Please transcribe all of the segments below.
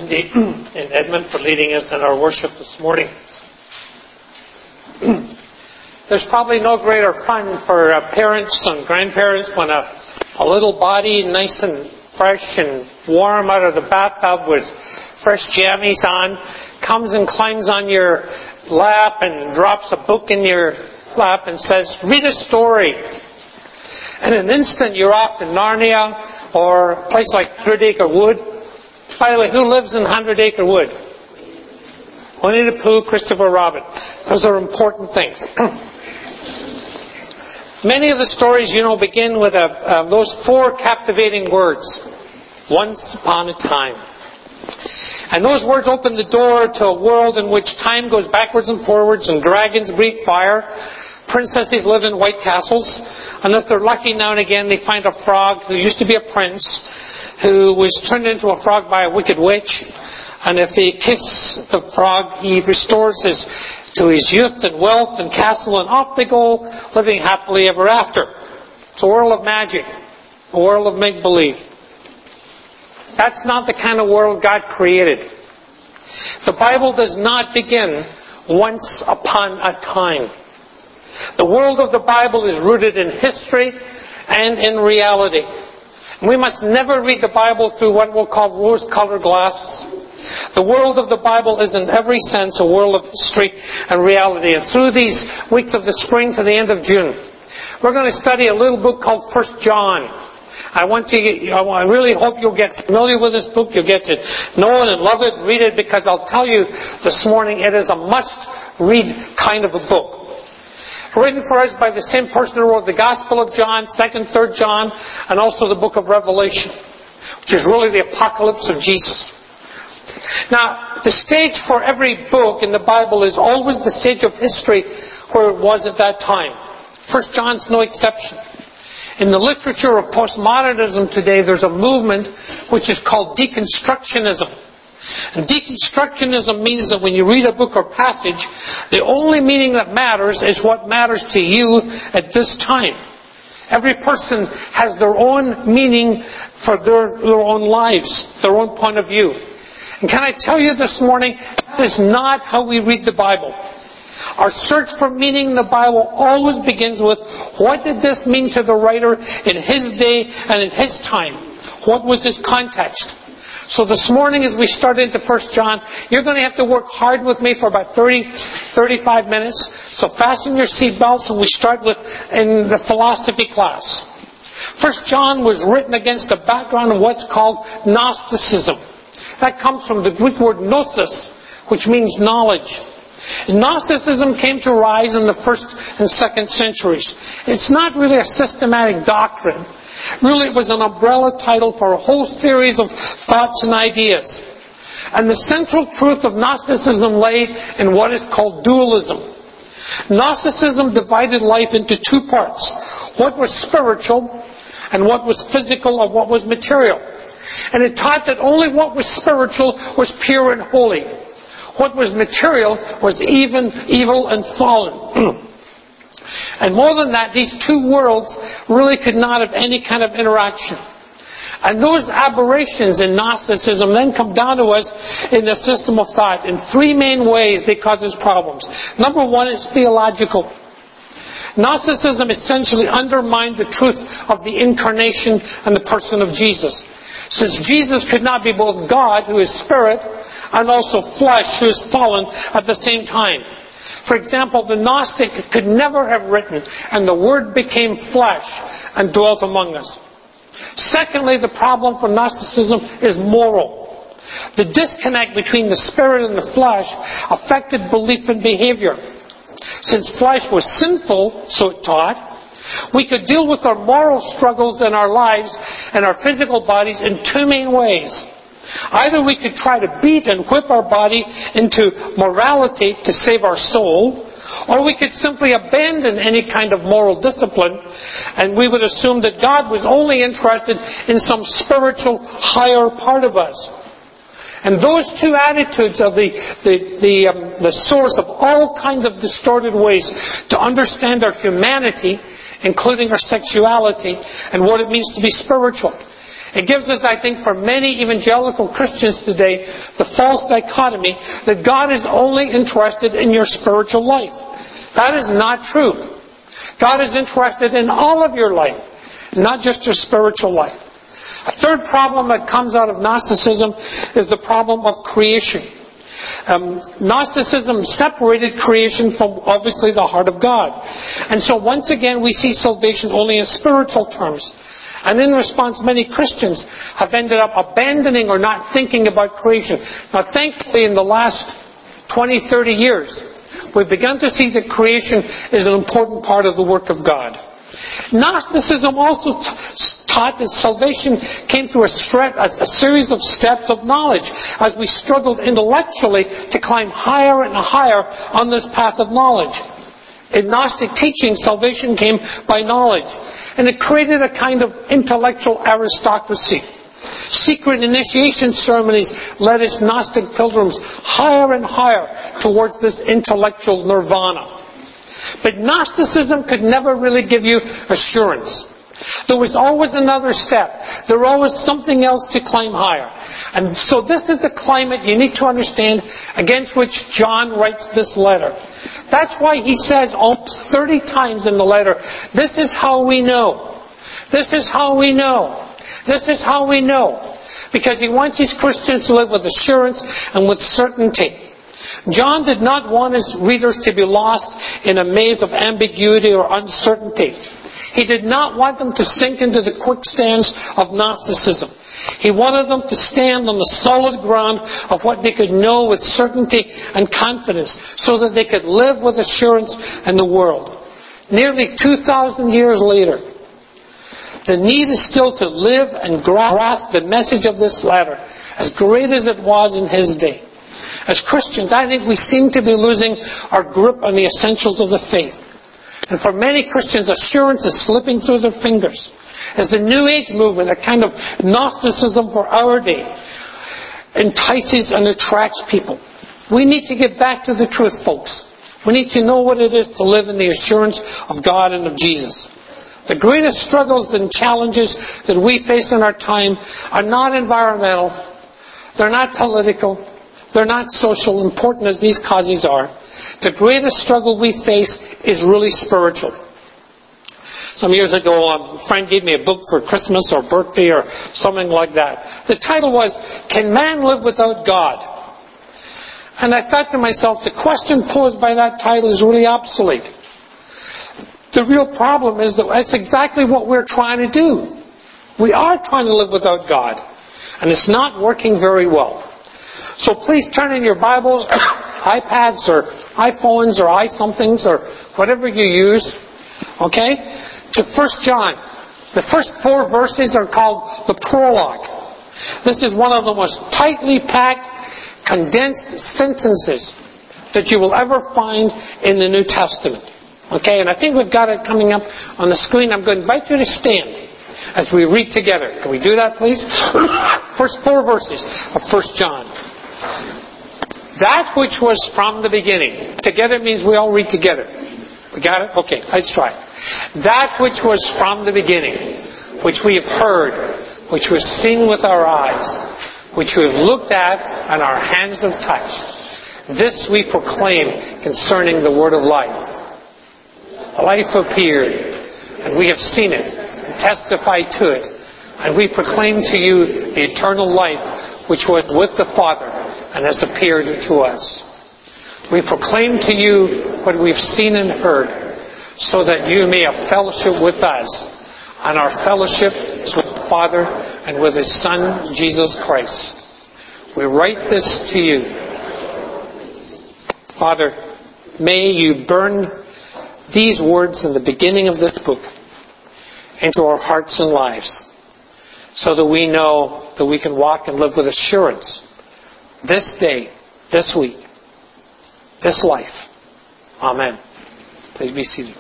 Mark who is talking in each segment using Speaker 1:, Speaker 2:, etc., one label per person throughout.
Speaker 1: Cindy and Edmund for leading us in our worship this morning. There's probably no greater fun for parents and grandparents when a little body, nice and fresh and warm out of the bathtub with fresh jammies on, comes and climbs on your lap and drops a book in your lap and says, "Read a story." In an instant, you're off to Narnia or a place like 100 Acre Wood. By the way, who lives in 100 Acre Wood? Winnie the Pooh, Christopher Robin. Those are important things. Many of the stories, begin with those four captivating words. Once upon a time. And those words open the door to a world in which time goes backwards and forwards and dragons breathe fire. Princesses live in white castles. And if they're lucky now and again, they find a frog who used to be a prince who was turned into a frog by a wicked witch. And if they kiss the frog, he restores to his youth and wealth and castle, and off they go, living happily ever after. It's a world of magic, a world of make-believe. That's not the kind of world God created. The Bible does not begin once upon a time. The world of the Bible is rooted in history and in reality. We must never read the Bible through what we'll call rose-colored glasses. The world of the Bible is in every sense a world of history and reality. And through these weeks of the spring to the end of June, we're going to study a little book called 1 John. I really hope you'll get familiar with this book. You'll get to know it and love it and read it, because I'll tell you this morning it is a must-read kind of a book. Written for us by the same person who wrote the Gospel of John, 2nd, 3rd John, and also the book of Revelation, which is really the apocalypse of Jesus. Now, the stage for every book in the Bible is always the stage of history where it was at that time. 1 John's no exception. In the literature of postmodernism today, there's a movement which is called deconstructionism. And deconstructionism means that when you read a book or passage, the only meaning that matters is what matters to you at this time. Every person has their own meaning for their own lives, their own point of view. And can I tell you this morning, that is not how we read the Bible. Our search for meaning in the Bible always begins with, what did this mean to the writer in his day and in his time? What was his context? So this morning as we start into 1 John, you're going to have to work hard with me for about 35 minutes. So fasten your seatbelts and we start in the philosophy class. 1 John was written against the background of what's called Gnosticism. That comes from the Greek word gnosis, which means knowledge. Gnosticism came to rise in the 1st and 2nd centuries. It's not really a systematic doctrine. Really, it was an umbrella title for a whole series of thoughts and ideas. And the central truth of Gnosticism lay in what is called dualism. Gnosticism divided life into two parts. What was spiritual and what was physical or what was material. And it taught that only what was spiritual was pure and holy. What was material was evil and fallen. And more than that, these two worlds really could not have any kind of interaction. And those aberrations in Gnosticism then come down to us in the system of thought. In three main ways they cause us problems. Number one is theological. Gnosticism essentially undermined the truth of the incarnation and the person of Jesus. Since Jesus could not be both God, who is spirit, and also flesh, who is fallen, at the same time. For example, the Gnostic could never have written, and the Word became flesh and dwelt among us. Secondly, the problem for Gnosticism is moral. The disconnect between the spirit and the flesh affected belief and behavior. Since flesh was sinful, so it taught, we could deal with our moral struggles in our lives and our physical bodies in two main ways. Either we could try to beat and whip our body into morality to save our soul, or we could simply abandon any kind of moral discipline, and we would assume that God was only interested in some spiritual higher part of us. And those two attitudes are the source of all kinds of distorted ways to understand our humanity, including our sexuality, and what it means to be spiritual. It gives us, I think, for many evangelical Christians today, the false dichotomy that God is only interested in your spiritual life. That is not true. God is interested in all of your life, not just your spiritual life. A third problem that comes out of Gnosticism is the problem of creation. Gnosticism separated creation from, obviously, the heart of God. And so once again, we see salvation only in spiritual terms. And in response, many Christians have ended up abandoning or not thinking about creation. Now, thankfully, in the last 20, 30 years, we've begun to see that creation is an important part of the work of God. Gnosticism also taught that salvation came through a series of steps of knowledge as we struggled intellectually to climb higher and higher on this path of knowledge. In Gnostic teaching, salvation came by knowledge, and it created a kind of intellectual aristocracy. Secret initiation ceremonies led its Gnostic pilgrims higher and higher towards this intellectual nirvana. But Gnosticism could never really give you assurance. There was always another step. There was always something else to climb higher. And so this is the climate you need to understand against which John writes this letter. That's why he says almost 30 times in the letter, this is how we know. This is how we know. This is how we know. Because he wants his Christians to live with assurance and with certainty. John did not want his readers to be lost in a maze of ambiguity or uncertainty. He did not want them to sink into the quicksands of Gnosticism. He wanted them to stand on the solid ground of what they could know with certainty and confidence so that they could live with assurance in the world. Nearly 2,000 years later, the need is still to live and grasp the message of this letter, as great as it was in his day. As Christians, I think we seem to be losing our grip on the essentials of the faith. And for many Christians, assurance is slipping through their fingers. As the New Age movement, a kind of Gnosticism for our day, entices and attracts people. We need to get back to the truth, folks. We need to know what it is to live in the assurance of God and of Jesus. The greatest struggles and challenges that we face in our time are not environmental. They're not political. They're not social, important as these causes are. The greatest struggle we face is really spiritual. Some years ago, a friend gave me a book for Christmas or birthday or something like that. The title was, Can Man Live Without God? And I thought to myself, the question posed by that title is really obsolete. The real problem is that that's exactly what we're trying to do. We are trying to live without God. And it's not working very well. So please turn in your Bibles, iPads or iPhones or iSomethings or whatever you use, okay, to 1 John. The first 4 verses are called the prologue. This is one of the most tightly packed, condensed sentences that you will ever find in the New Testament. Okay, and I think we've got it coming up on the screen. I'm going to invite you to stand as we read together. Can we do that, please? First 4 verses of 1 John. That which was from the beginning. Together means we all read together. We got it? Okay, let's try it. That which was from the beginning, which we have heard, which was seen with our eyes, which we have looked at and our hands have touched. This we proclaim concerning the word of life. Life appeared, and we have seen it, and testify to it, and we proclaim to you the eternal life which was with the Father and has appeared to us. We proclaim to you what we've seen and heard, so that you may have fellowship with us, and our fellowship is with the Father and with His Son, Jesus Christ. We write this to you. Father, may you burn these words in the beginning of this book into our hearts and lives, so that we know that we can walk and live with assurance this day, this week, this life. Amen. Please be seated.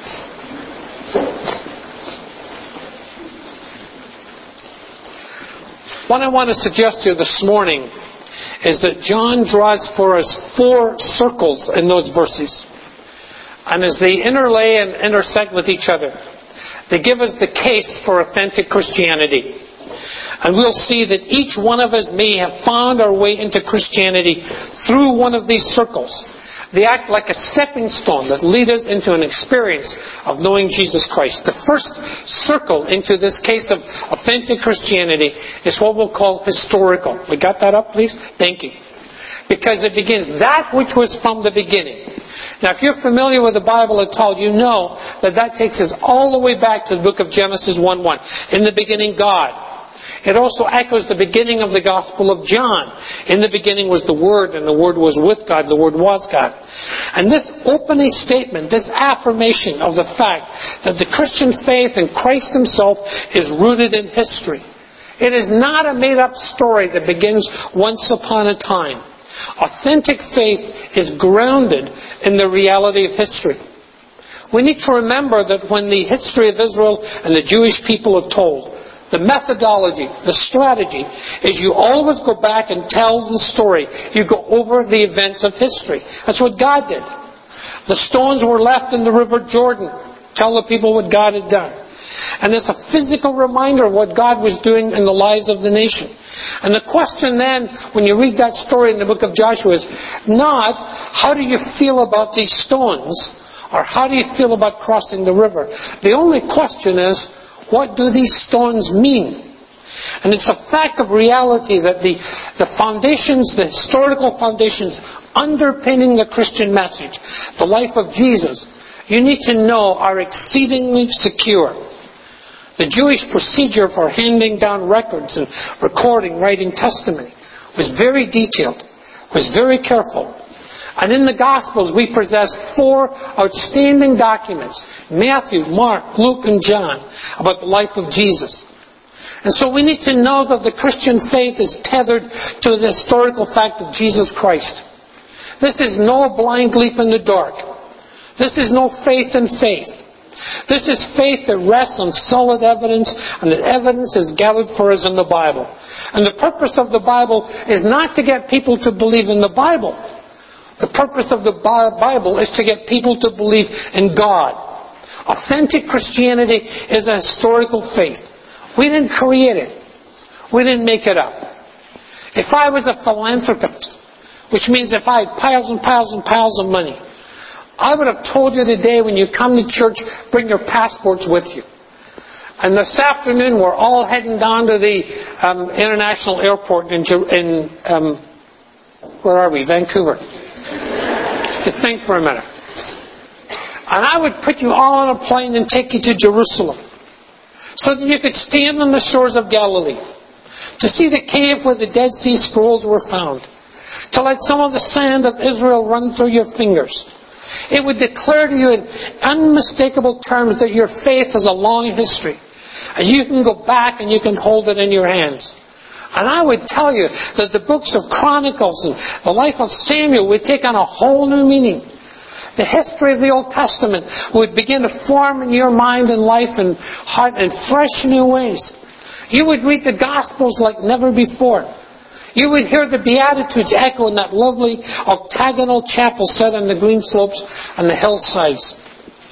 Speaker 1: What I want to suggest to you this morning is that John draws for us 4 circles in those verses. And as they interlay and intersect with each other, they give us the case for authentic Christianity. And we'll see that each one of us may have found our way into Christianity through one of these circles. They act like a stepping stone that lead us into an experience of knowing Jesus Christ. The first circle into this case of authentic Christianity is what we'll call historical. We got that up, please? Thank you. Because it begins that which was from the beginning. Now, if you're familiar with the Bible at all, you know that takes us all the way back to the book of Genesis 1:1. In the beginning, God. It also echoes the beginning of the Gospel of John. In the beginning was the Word, and the Word was with God, the Word was God. And this opening statement, this affirmation of the fact that the Christian faith in Christ Himself is rooted in history. It is not a made-up story that begins once upon a time. Authentic faith is grounded in the reality of history. We need to remember that when the history of Israel and the Jewish people are told, the methodology, the strategy, is you always go back and tell the story. You go over the events of history. That's what God did. The stones were left in the river Jordan. Tell the people what God had done. And it's a physical reminder of what God was doing in the lives of the nation. And the question then, when you read that story in the book of Joshua, is not, how do you feel about these stones? Or how do you feel about crossing the river? The only question is, what do these stones mean? And it's a fact of reality that the foundations, the historical foundations underpinning the Christian message, the life of Jesus, you need to know are exceedingly secure. The Jewish procedure for handing down records and recording, writing testimony was very detailed, was very careful. And in the Gospels, we possess 4 outstanding documents, Matthew, Mark, Luke, and John, about the life of Jesus. And so we need to know that the Christian faith is tethered to the historical fact of Jesus Christ. This is no blind leap in the dark. This is no faith in faith. This is faith that rests on solid evidence, and that evidence is gathered for us in the Bible. And the purpose of the Bible is not to get people to believe in the Bible. The purpose of the Bible is to get people to believe in God. Authentic Christianity is a historical faith. We didn't create it. We didn't make it up. If I was a philanthropist, which means if I had piles and piles and piles of money, I would have told you today when you come to church, bring your passports with you. And this afternoon we're all heading down to the international airport in where are we? Vancouver. To think for a minute. And I would put you all on a plane and take you to Jerusalem, so that you could stand on the shores of Galilee, to see the cave where the Dead Sea Scrolls were found, to let some of the sand of Israel run through your fingers. It would declare to you in unmistakable terms that your faith has a long history, and you can go back and you can hold it in your hands. And I would tell you that the books of Chronicles and the life of Samuel would take on a whole new meaning. The history of the Old Testament would begin to form in your mind and life and heart in fresh new ways. You would read the Gospels like never before. You would hear the Beatitudes echo in that lovely octagonal chapel set on the green slopes and the hillsides.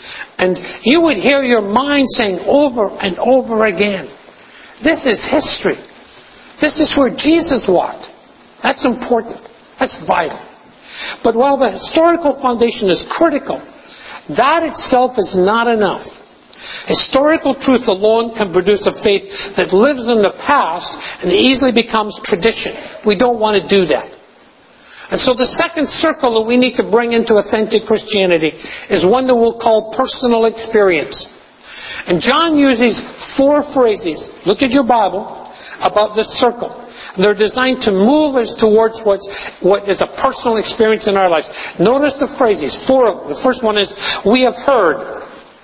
Speaker 1: And you would hear your mind saying over and over again, this is history. This is where Jesus walked. That's important. That's vital. But while the historical foundation is critical, that itself is not enough. Historical truth alone can produce a faith that lives in the past and easily becomes tradition. We don't want to do that. And so the second circle that we need to bring into authentic Christianity is one that we'll call personal experience. And John uses 4 phrases, look at your Bible, about this circle. And they're designed to move us towards what is a personal experience in our lives. Notice the phrases, 4 of them. The first one is, we have heard.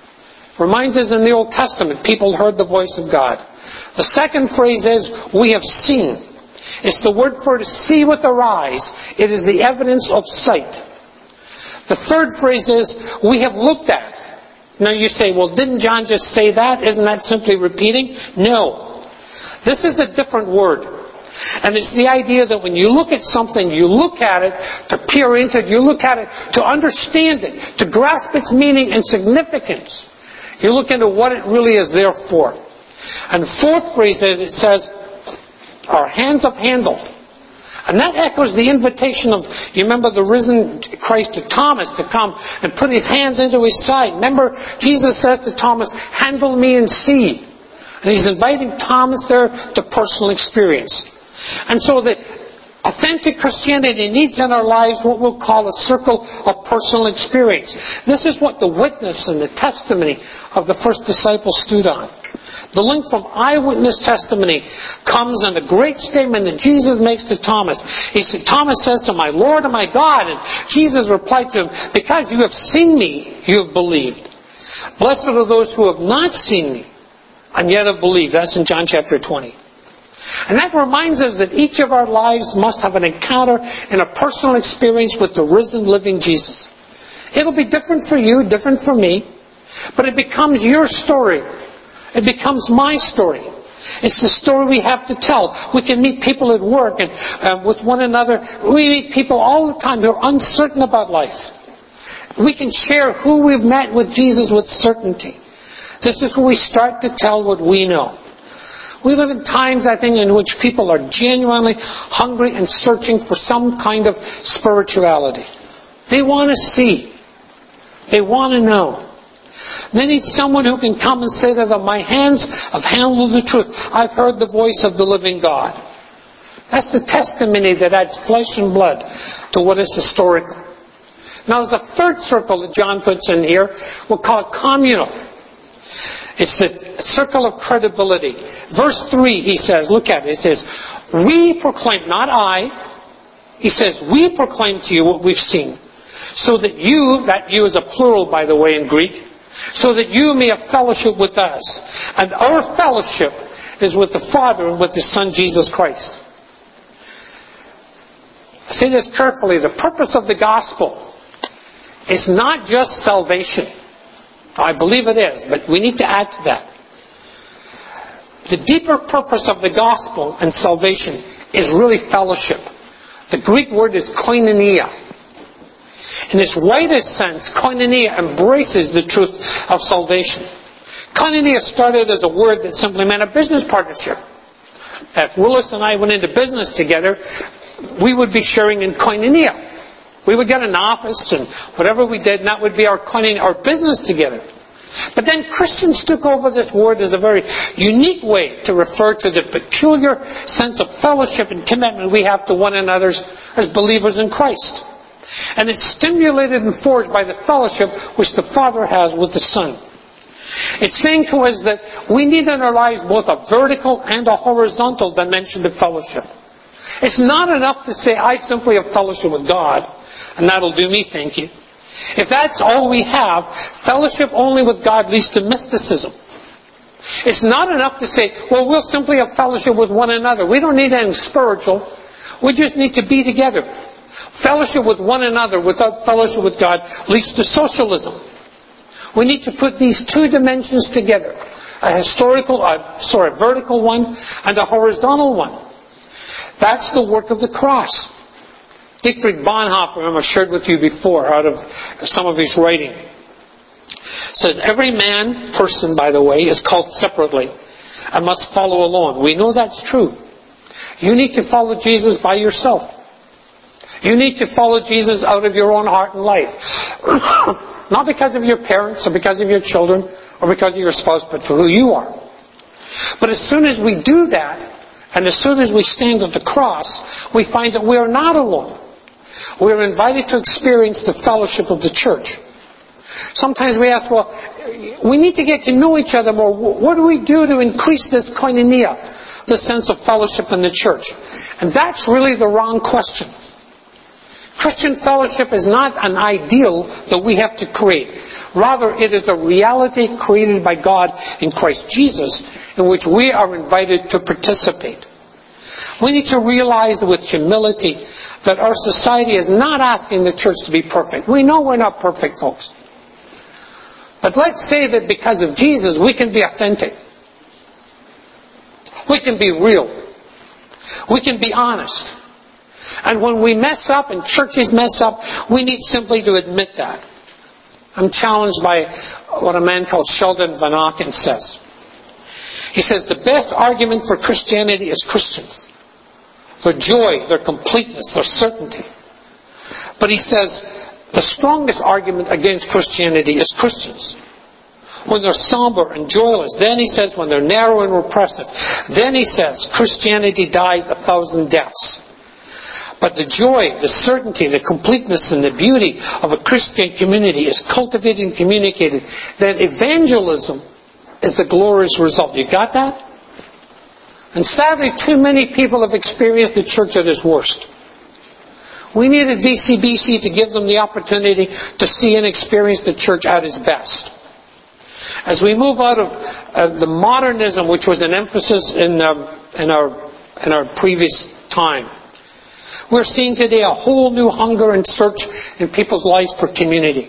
Speaker 1: Reminds us in the Old Testament, people heard the voice of God. The second phrase is, we have seen. It's the word for to see with our eyes. It is the evidence of sight. The third phrase is, we have looked at. Now you say, well, didn't John just say that? Isn't that simply repeating? No. This is a different word. And it's the idea that when you look at something, you look at it to peer into it, you look at it to understand it, to grasp its meaning and significance. You look into what it really is there for. And the fourth phrase is, it says, Our hands have handled. And that echoes the invitation of, you remember the risen Christ to Thomas to come and put his hands into his side. Remember, Jesus says to Thomas, handle me and see. And he's inviting Thomas there to personal experience. And so the authentic Christianity needs in our lives what we'll call a circle of personal experience. This is what the witness and the testimony of the first disciples stood on. The link from eyewitness testimony comes in a great statement that Jesus makes to Thomas. Thomas says to my Lord and my God, and Jesus replied to him, because you have seen me, you have believed. Blessed are those who have not seen me and yet have believed. That's in John chapter 20. And that reminds us that each of our lives must have an encounter and a personal experience with the risen, living Jesus. It'll be different for you, different for me, but it becomes your story. It becomes my story. It's the story we have to tell. We can meet people at work and with one another. We meet people all the time who are uncertain about life. We can share who we've met with Jesus with certainty. This is where we start to tell what we know. We live in times, I think, in which people are genuinely hungry and searching for some kind of spirituality. They want to see. They want to know. They need someone who can come and say to them, my hands have handled the truth. I've heard the voice of the living God. That's the testimony that adds flesh and blood to what is historical. Now there's a third circle that John puts in here. We'll call it communal. It's the circle of credibility. Verse 3, he says, look at it. It says, we proclaim, not I. He says, we proclaim to you what we've seen. So that you, that you is a plural by the way in Greek, so that you may have fellowship with us. And our fellowship is with the Father and with His Son Jesus Christ. Say this carefully. The purpose of the gospel is not just salvation. I believe it is, but we need to add to that. The deeper purpose of the gospel and salvation is really fellowship. The Greek word is koinonia. In its widest sense, koinonia embraces the truth of salvation. Koinonia started as a word that simply meant a business partnership. If Willis and I went into business together, we would be sharing in koinonia. We would get an office and whatever we did, and that would be our koinonia, our business together. But then Christians took over this word as a very unique way to refer to the peculiar sense of fellowship and commitment we have to one another as believers in Christ. And it's stimulated and forged by the fellowship which the Father has with the Son. It's saying to us that we need in our lives both a vertical and a horizontal dimension of fellowship. It's not enough to say, I simply have fellowship with God, and that'll do me, thank you. If that's all we have, fellowship only with God leads to mysticism. It's not enough to say, well, we'll simply have fellowship with one another. We don't need anything spiritual. We just need to be together. Fellowship with one another without fellowship with God leads to socialism. We need to put these two dimensions together. A vertical one and a horizontal one. That's the work of the cross. Dietrich Bonhoeffer, I shared with you before out of some of his writing, says every person, by the way, is called separately and must follow alone. We know that's true. You need to follow Jesus by yourself. You need to follow Jesus out of your own heart and life. Not because of your parents or because of your children or because of your spouse, but for who you are. But as soon as we do that, and as soon as we stand at the cross, we find that we are not alone. We are invited to experience the fellowship of the church. Sometimes we ask, well, we need to get to know each other more. What do we do to increase this koinonia, the sense of fellowship in the church? And that's really the wrong question. Christian fellowship is not an ideal that we have to create. Rather, it is a reality created by God in Christ Jesus in which we are invited to participate. We need to realize with humility that our society is not asking the church to be perfect. We know we're not perfect, folks. But let's say that because of Jesus, we can be authentic. We can be real. We can be honest. And when we mess up and churches mess up, we need simply to admit that. I'm challenged by what a man called Sheldon Van Auken says. He says the best argument for Christianity is Christians. their joy, their completeness, their certainty. But he says the strongest argument against Christianity is Christians. When they're somber and joyless. Then he says when they're narrow and repressive. Then he says Christianity dies 1,000 deaths. But the joy, the certainty, the completeness, and the beauty of a Christian community is cultivated and communicated. That evangelism is the glorious result. You got that? And sadly, too many people have experienced the church at its worst. We needed VCBC to give them the opportunity to see and experience the church at its best. As we move out of the modernism, which was an emphasis in our previous time, we're seeing today a whole new hunger and search in people's lives for community.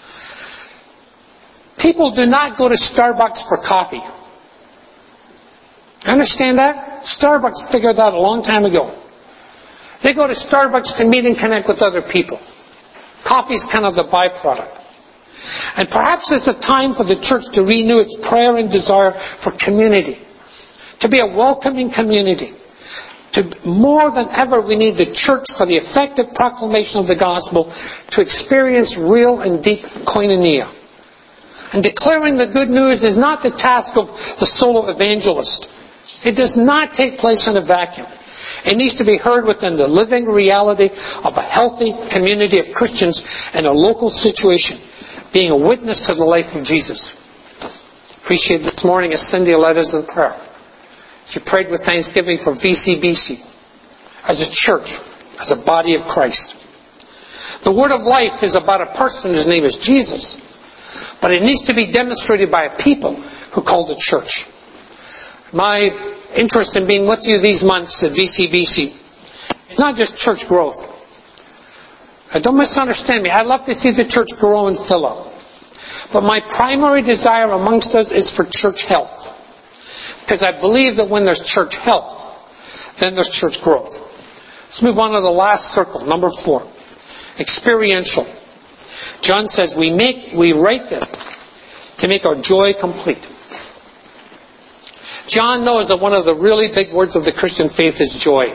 Speaker 1: People do not go to Starbucks for coffee. Understand that? Starbucks figured that a long time ago. They go to Starbucks to meet and connect with other people. Coffee's kind of the byproduct. And perhaps it's a time for the church to renew its prayer and desire for community. To be a welcoming community. More than ever, we need the church for the effective proclamation of the gospel to experience real and deep koinonia. And declaring the good news is not the task of the solo evangelist. It does not take place in a vacuum. It needs to be heard within the living reality of a healthy community of Christians in a local situation, being a witness to the life of Jesus. Appreciate this morning as Cindy led us in prayer. She prayed with thanksgiving for VCBC as a church, as a body of Christ. The word of life is about a person whose name is Jesus, but it needs to be demonstrated by a people who call the church. My interest in being with you these months at VCBC is not just church growth. Don't misunderstand me. I'd love to see the church grow and fill up. But my primary desire amongst us is for church health. Because I believe that when there's church health, then there's church growth. Let's move on to the last circle, number 4. Experiential. John says we write them to make our joy complete. John knows that one of the really big words of the Christian faith is joy.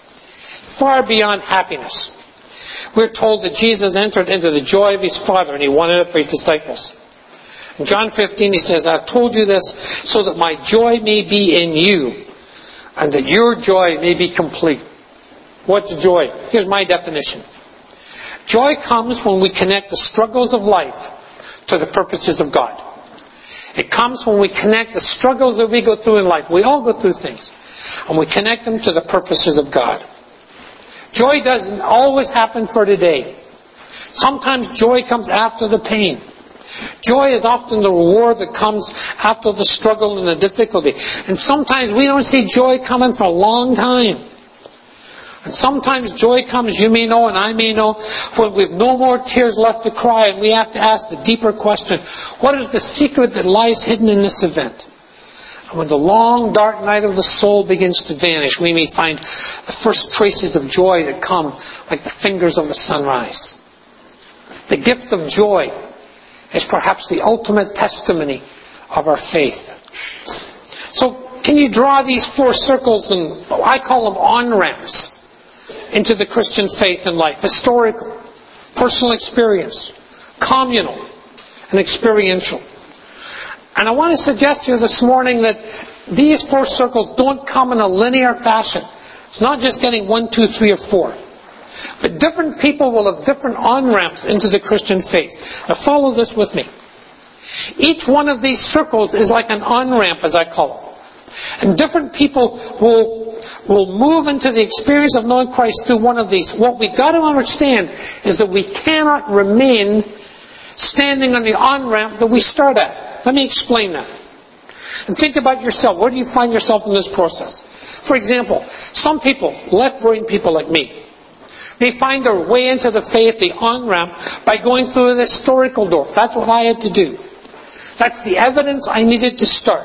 Speaker 1: Far beyond happiness. We're told that Jesus entered into the joy of his Father and he wanted it for his disciples. In John 15 he says, I've told you this so that my joy may be in you and that your joy may be complete. What's joy? Here's my definition. Joy comes when we connect the struggles of life to the purposes of God. It comes when we connect the struggles that we go through in life. We all go through things. And we connect them to the purposes of God. Joy doesn't always happen for today. Sometimes joy comes after the pain. Joy is often the reward that comes after the struggle and the difficulty. And sometimes we don't see joy coming for a long time. And sometimes joy comes, you may know and I may know, when we've no more tears left to cry and we have to ask the deeper question, what is the secret that lies hidden in this event? And when the long dark night of the soul begins to vanish, we may find the first traces of joy that come like the fingers of the sunrise. The gift of joy is perhaps the ultimate testimony of our faith. So, can you draw these 4 circles, and I call them on-ramps, into the Christian faith and life? Historical, personal experience, communal, and experiential. And I want to suggest to you this morning that these 4 circles don't come in a linear fashion. It's not just getting 1, 2, 3, or 4. But different people will have different on-ramps into the Christian faith. Now follow this with me. Each one of these circles is like an on-ramp, as I call it. And different people will move into the experience of knowing Christ through one of these. What we've got to understand is that we cannot remain standing on the on-ramp that we start at. Let me explain that. And think about yourself. Where do you find yourself in this process? For example, some people, left-brain people like me, may find their way into the faith, the on-ramp, by going through an historical door. That's what I had to do. That's the evidence I needed to start.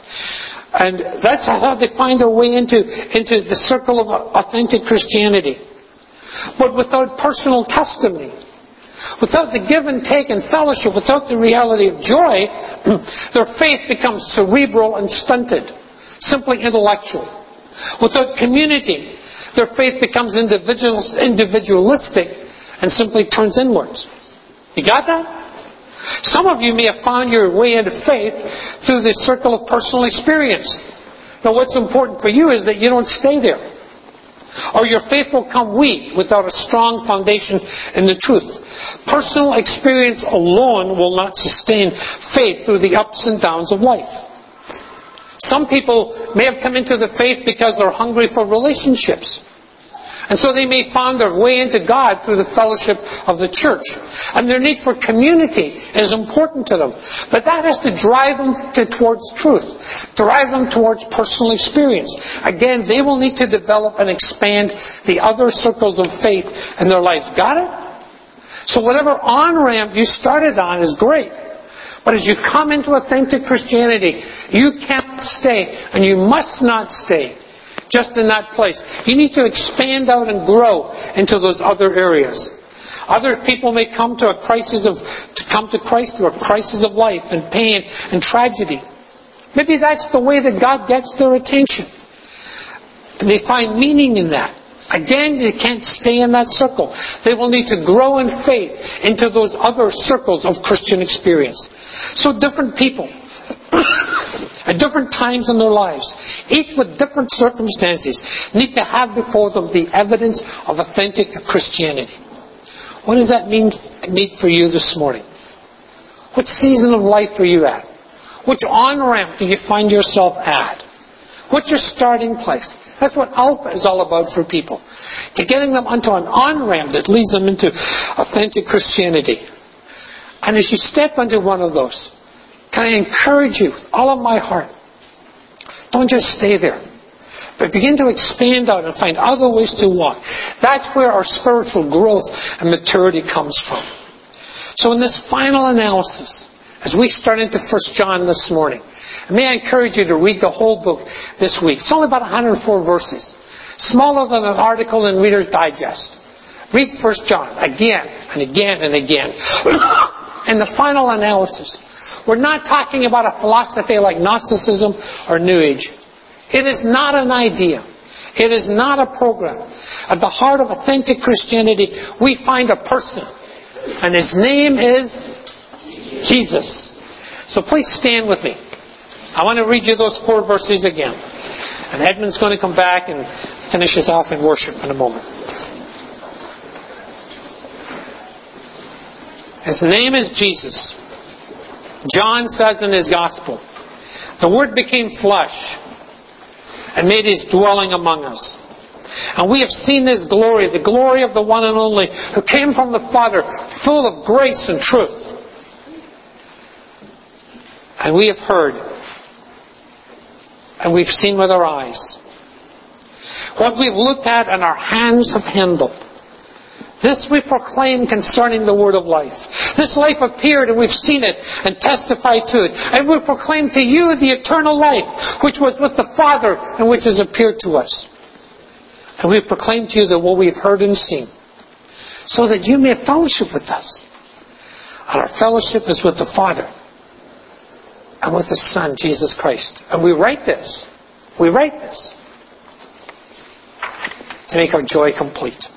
Speaker 1: And that's how they find their way into the circle of authentic Christianity. But without personal testimony, without the give and take and fellowship, without the reality of joy, their faith becomes cerebral and stunted, simply intellectual. Without community, Their faith becomes individualistic and simply turns inwards. You got that? Some of you may have found your way into faith through the circle of personal experience. Now what's important for you is that you don't stay there. Or your faith will come weak without a strong foundation in the truth. Personal experience alone will not sustain faith through the ups and downs of life. Some people may have come into the faith because they're hungry for relationships. And so they may find their way into God through the fellowship of the church. And their need for community is important to them. But that has to drive them towards truth. Drive them towards personal experience. Again, they will need to develop and expand the other circles of faith in their lives. Got it? So whatever on-ramp you started on is great. But as you come into authentic Christianity, you can't stay, and you must not stay just in that place. You need to expand out and grow into those other areas. Other people may come to Christ through a crisis of life and pain and tragedy. Maybe that's the way that God gets their attention. And they find meaning in that. Again, they can't stay in that circle. They will need to grow in faith into those other circles of Christian experience. So different people at different times in their lives, each with different circumstances, need to have before them the evidence of authentic Christianity. What does that mean for you this morning? What season of life are you at? Which on-ramp do you find yourself at? What's your starting place? That's what Alpha is all about for people. To getting them onto an on-ramp that leads them into authentic Christianity. And as you step into one of those, can I encourage you with all of my heart, don't just stay there, but begin to expand out and find other ways to walk. That's where our spiritual growth and maturity comes from. So in this final analysis, as we start into 1 John this morning, may I encourage you to read the whole book this week. It's only about 104 verses. Smaller than an article in Reader's Digest. Read 1 John again and again and again. And the final analysis. We're not talking about a philosophy like Gnosticism or New Age. It is not an idea. It is not a program. At the heart of authentic Christianity, we find a person. And his name is Jesus. So please stand with me. I want to read you those 4 verses again. And Edmund's going to come back and finish us off in worship in a moment. His name is Jesus. John says in his gospel, the Word became flesh and made his dwelling among us. And we have seen his glory, the glory of the one and only, who came from the Father, full of grace and truth. And we have heard, and we've seen with our eyes, what we've looked at and our hands have handled. This we proclaim concerning the word of life. This life appeared and we've seen it and testified to it. And we proclaim to you the eternal life which was with the Father and which has appeared to us. And we proclaim to you that what we've heard and seen, so that you may have fellowship with us. And our fellowship is with the Father and with the Son, Jesus Christ. And we write this to make our joy complete.